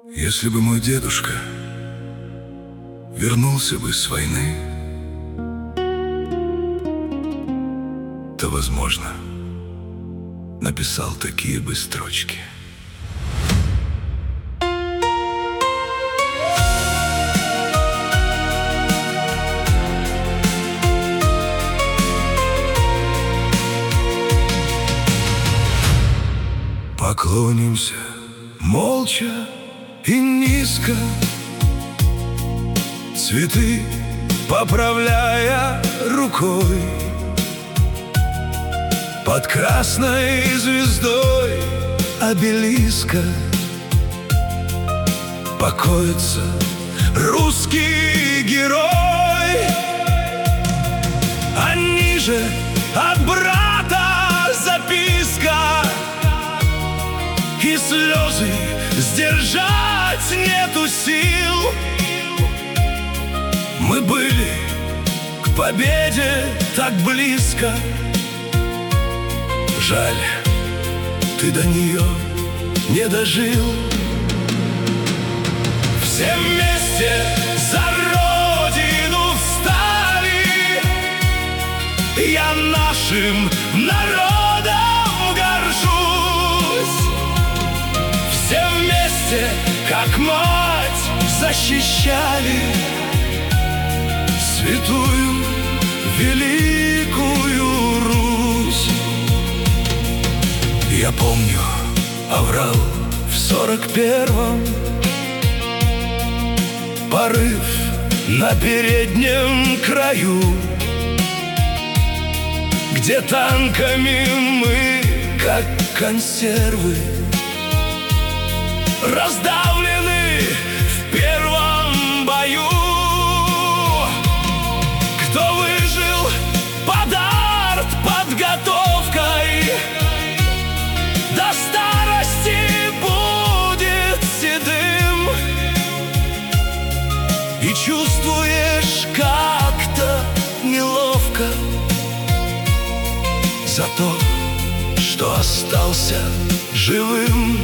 Если бы мой дедушка вернулся бы с войны, то, возможно, написал такие бы строчки. Поклонимся молча и низко, цветы поправляя рукой. Под красной звездой обелиска покоится русский герой. А ниже от брата записка, и слезы сдержать нету сил. Мы были к победе так близко. Жаль, ты до нее не дожил. Все вместе за родину встали, я нашим народом горжусь. Все вместе, как мать, защищали святую великую Русь. Я помню оврал в 41-м, порыв на переднем краю, где танками мы, как консервы, раздавлены в первом бою. Кто выжил под артподготовкой, до старости будет седым. И чувствуешь как-то неловко за то, что остался живым.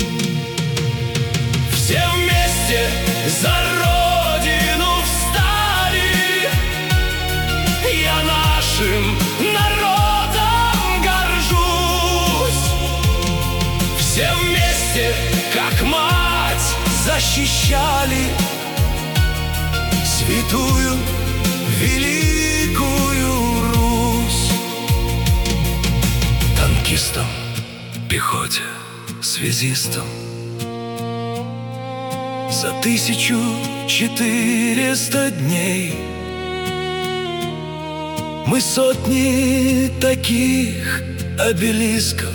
Все вместе за родину встали, я нашим народом горжусь. Все вместе, как мать, защищали святую великую Русь. Танкистам, пехоте, связистам за 1400 дней мы сотни таких обелисков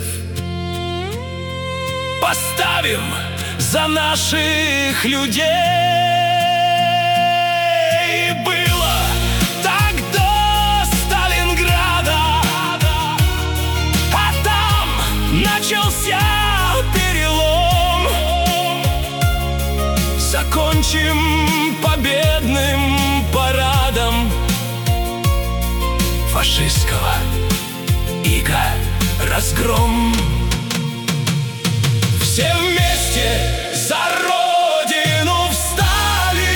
поставим за наших людей. Было так до Сталинграда, а там начался перелом. Закончим победным парадом фашистского ига разгром. Все вместе за родину встали,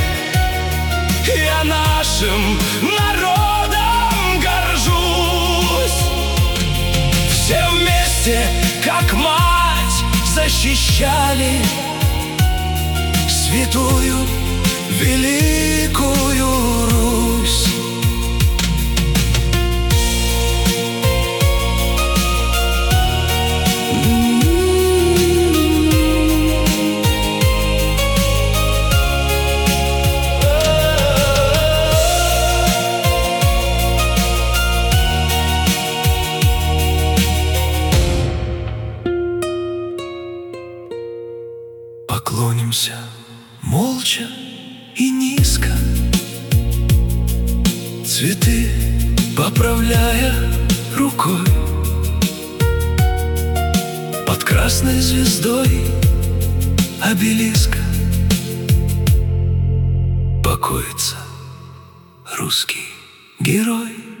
я нашим народом горжусь. Все вместе, как мать, защищали святую великую Русь. Поклонимся молча и низко, цветы поправляя рукой. Под красной звездой обелиска покоится русский герой.